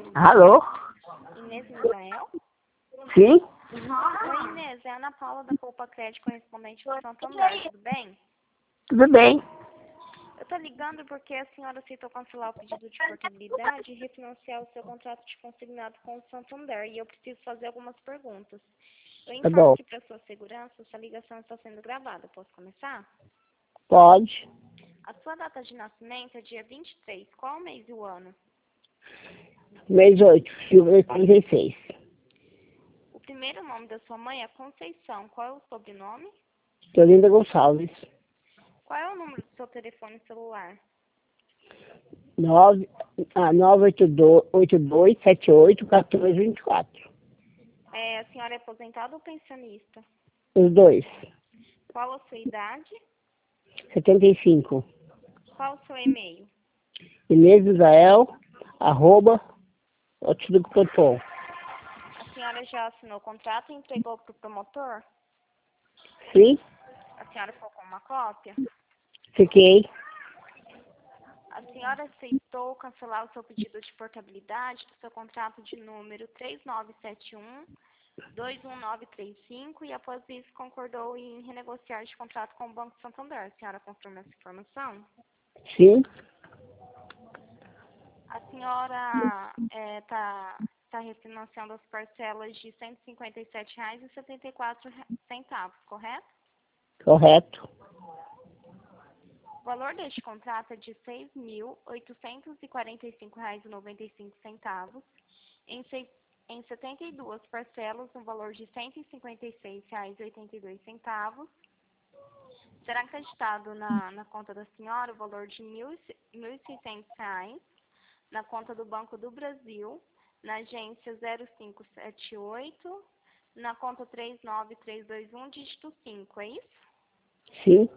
Alô? Inês Israel? Sim? Oi, Inês, é a Ana Paula da Poupa Crédito, correspondente do Santander, tudo bem? Tudo bem? Eu tô ligando porque a senhora aceitou cancelar o pedido de portabilidade e refinanciar o seu contrato de consignado com o Santander, e eu preciso fazer algumas perguntas. Eu Tá informo bom. que, para sua segurança, essa ligação está sendo gravada. Posso começar? Pode. A sua data de nascimento é dia 23. Qual o mês e o ano? Mês 8, de 36. O primeiro nome da sua mãe é Conceição. Qual é o sobrenome? Teolinda Gonçalves. Qual é o número do seu telefone celular? 982781424. A senhora é aposentada ou pensionista? Os dois. Qual a sua idade? 75. Qual o seu e-mail? Inês Israel, @outlook.com. A senhora já assinou o contrato e entregou para o promotor? Sim? A senhora ficou com uma cópia? Fiquei. A senhora aceitou cancelar o seu pedido de portabilidade do seu contrato de número 3971-21935 e após isso concordou em renegociar de contrato com o Banco Santander. A senhora confirma essa informação? Sim? A senhora está refinanciando as parcelas de R$ 157,74, correto? Correto. O valor deste contrato é de R$ 6.845,95 em 72 parcelas, no valor de R$ 156,82. Será acreditado na conta da senhora o valor de R$ 1.600 na conta do Banco do Brasil, na agência 0578, na conta 39321, dígito 5, é isso? Sim?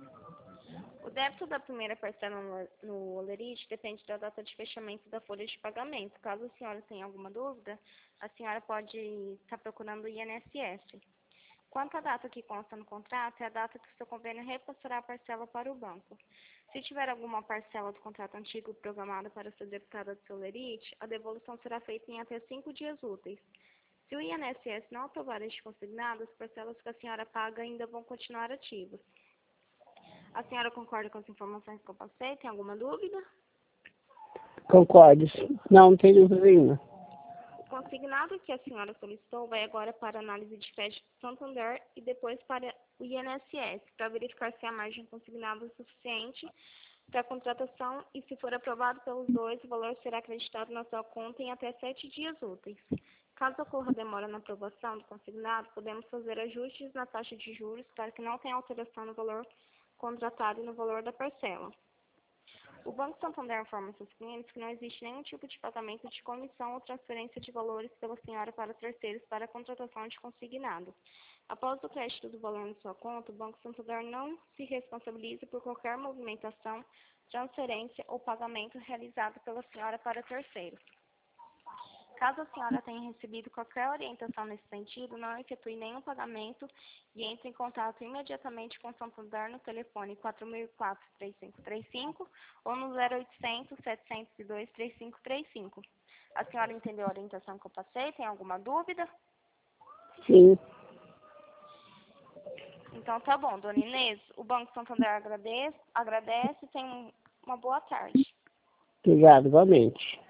O débito da primeira parcela no Olerite depende da data de fechamento da folha de pagamento. Caso a senhora tenha alguma dúvida, a senhora pode estar procurando o INSS. Quanto à data que consta no contrato, é a data que o seu convênio repassará a parcela para o banco. Se tiver alguma parcela do contrato antigo programada para ser debitada do seu Olerite, a devolução será feita em até 5 dias úteis. Se o INSS não aprovar este consignado, as parcelas que a senhora paga ainda vão continuar ativas. A senhora concorda com as informações que eu passei? Tem alguma dúvida? Concordo. Não tem dúvida nenhuma. O consignado que a senhora solicitou vai agora para a análise de crédito do Santander e depois para o INSS, para verificar se a margem consignada é suficiente para a contratação e, se for aprovado pelos dois, o valor será acreditado na sua conta em até 7 dias úteis. Caso ocorra demora na aprovação do consignado, podemos fazer ajustes na taxa de juros para que não tenha alteração no valor contratado e no valor da parcela. O Banco Santander informa seus clientes que não existe nenhum tipo de pagamento de comissão ou transferência de valores pela senhora para terceiros para a contratação de consignado. Após o crédito do valor na sua conta, o Banco Santander não se responsabiliza por qualquer movimentação, transferência ou pagamento realizado pela senhora para terceiros. Caso a senhora tenha recebido qualquer orientação nesse sentido, não efetue nenhum pagamento e entre em contato imediatamente com o Santander no telefone 4004-3535 ou no 0800-702-3535. A senhora entendeu a orientação que eu passei? Tem alguma dúvida? Sim. Então tá bom, dona Inês. O Banco Santander agradece e tenha uma boa tarde. Obrigado, igualmente.